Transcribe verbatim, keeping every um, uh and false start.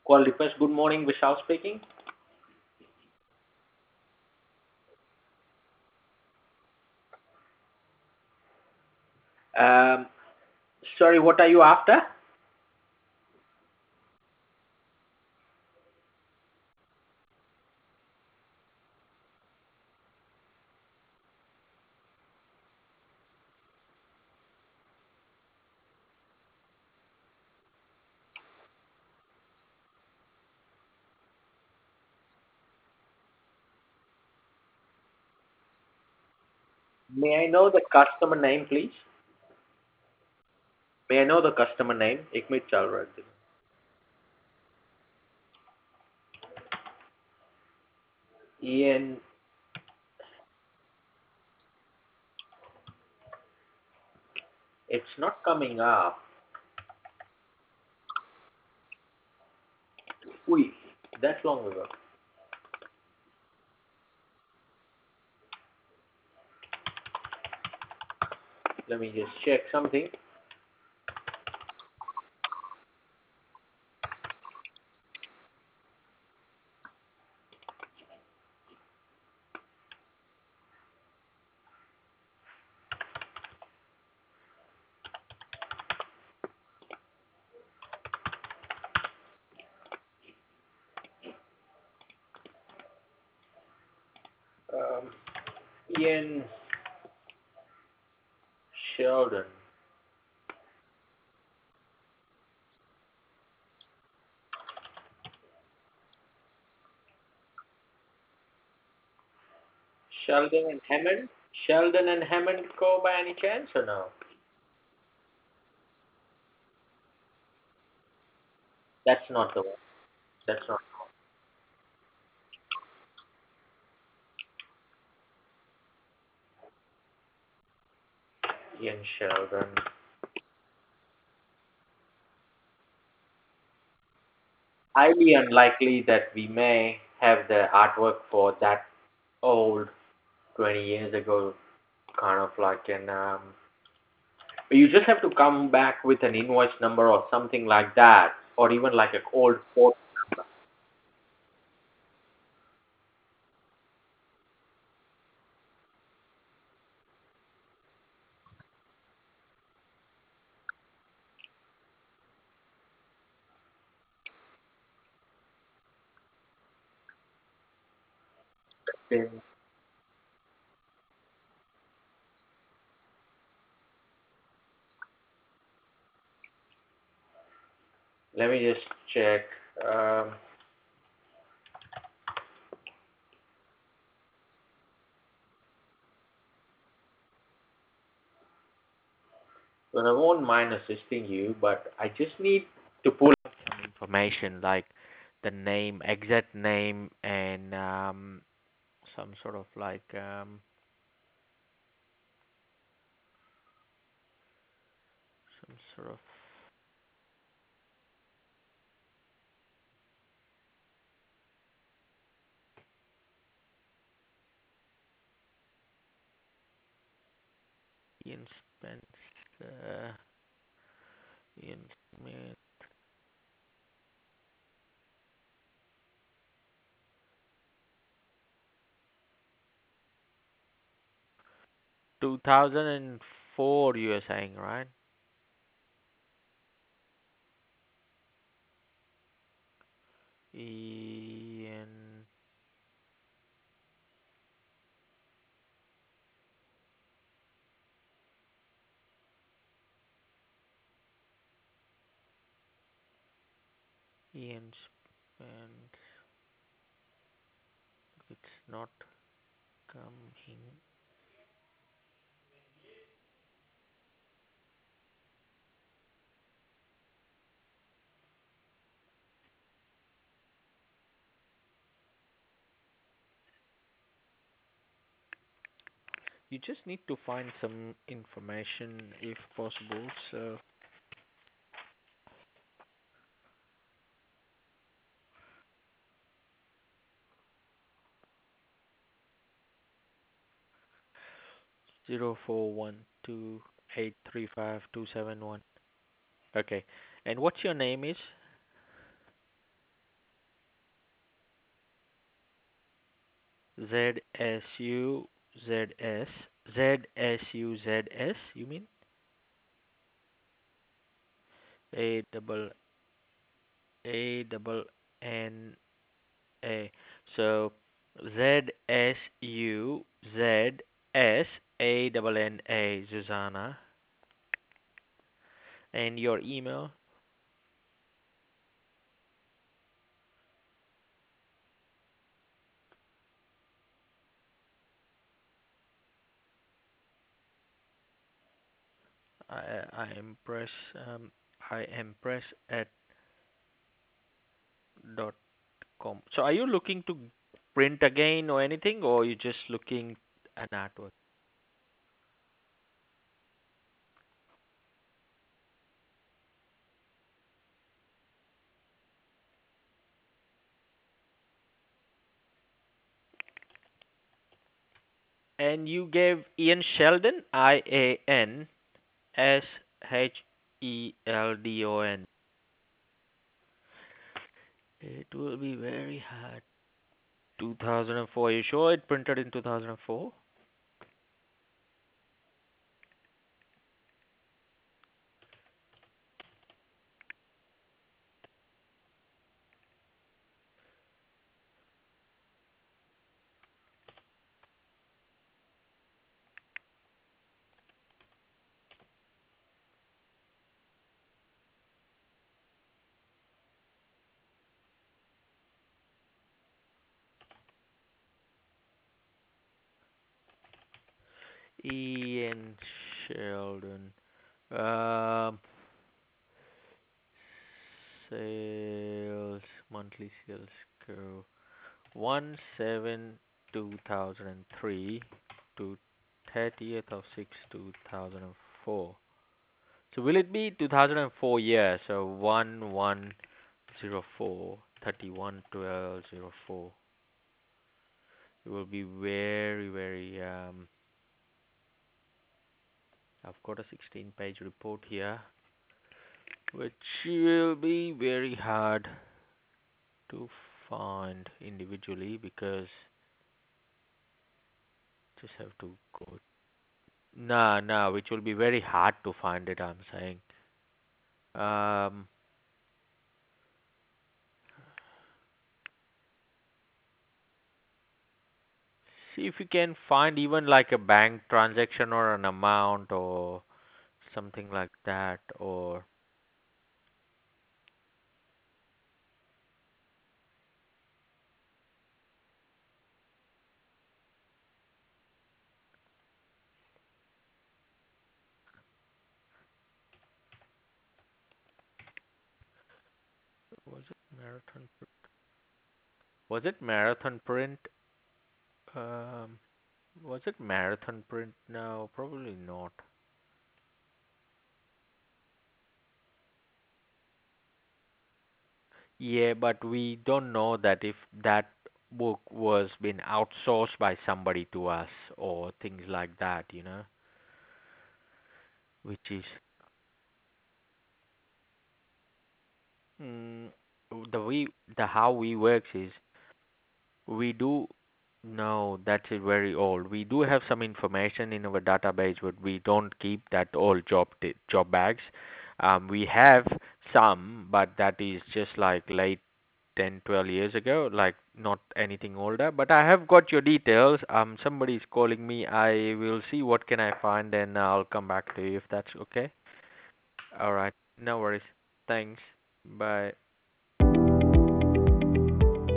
Quality First. Good morning, Vishal speaking. Um, Sorry, what are you after? May I know the customer name, please? May I know the customer name? एक minute चल रहा है. Ian, it's not coming up. Ui, that's long ago. Let me just check something. Um, Ian Sheldon. Sheldon and Hammond? Sheldon and Hammond Co. by any chance or no? That's not the one. That's not Ian Sheldon. Highly unlikely that we may have the artwork for that old twenty years ago, kind of like an um, you just have to come back with an invoice number or something like that, or even like an old port pin. Let me just check. Um, but I won't mind assisting you, but I just need to pull out some information like the name, exact name, and um, some sort of like um, some sort of Ian Spence, uh, Ian Smith. two thousand four, you are saying, right? Ian Ian Spence. It's not coming. You just need to find some information if possible. So zero four one two eight three five two seven one. Okay. And what's your name is? Z S U Z S Z S U Z S. You mean A double A double N A. So Z S U Z S A double N A, Susanna. And your email? I I impress um I impress at dot com. So are you looking to print again or anything, or you just looking an artwork? And you gave Ian Sheldon, I A N S H E L D O N. It will be very hard. two thousand four. You sure it printed in two thousand four? Ian Sheldon. Um, sales, monthly sales go one seven two thousand three to thirtieth of six two thousand four. So will it be two thousand four year? So one one zero four thirty one twelve zero four. It will be very very um. I've got a sixteen page report here, which will be very hard to find individually because just have to go. Nah, nah, which will be very hard to find it. I'm saying. Um, See if you can find even like a bank transaction or an amount or something like that. Or was it marathon? Pr- Was it marathon print? Um, was it marathon print? No, probably not. Yeah, but we don't know that if that book was been outsourced by somebody to us or things like that, you know, which is mm, the we the how we works is we do no, that's it very old. We do have some information in our database, but we don't keep that old job t- job bags. Um, we have some, but that is just like late ten, twelve years ago, like not anything older. But I have got your details. Um, somebody is calling me. I will see what can I find, and I'll come back to you if that's okay. All right, no worries. Thanks. Bye.